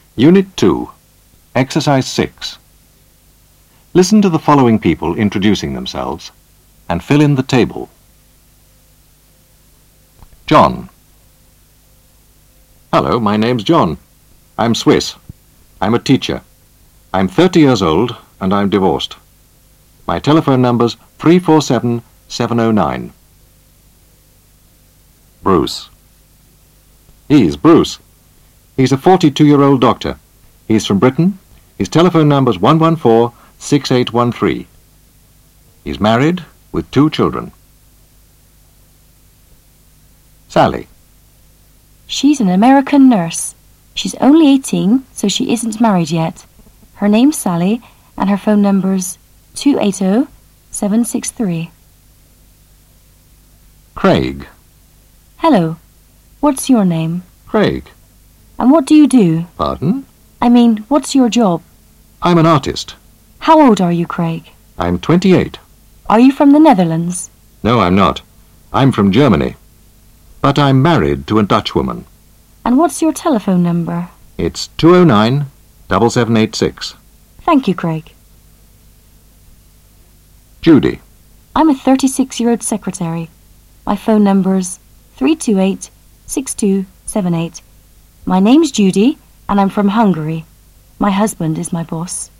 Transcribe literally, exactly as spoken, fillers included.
Unit two, Exercise six. Listen to the following people introducing themselves and fill in the table. John. Hello, my name's John. I'm Swiss. I'm a teacher. I'm thirty years old and I'm divorced. My telephone number's three four seven, seven oh nine. Bruce. He's Bruce. He's a forty-two-year-old doctor. He's from Britain. His telephone number's one one four, six eight one three. He's married with two children. Sally. She's an American nurse. She's only eighteen, so she isn't married yet. Her name's Sally, and her phone number's two eight zero, seven six three. Craig. Hello. What's your name? Craig. And what do you do? Pardon? I mean, what's your job? I'm an artist. How old are you, Craig? I'm twenty-eight. Are you from the Netherlands? No, I'm not. I'm from Germany. But I'm married to a Dutch woman. And what's your telephone number? It's two oh nine, seven seven eight six. Thank you, Craig. Judy. I'm a thirty-six-year-old secretary. My phone number's three two eight, six two seven eight. My name's Judy, and I'm from Hungary. My husband is my boss.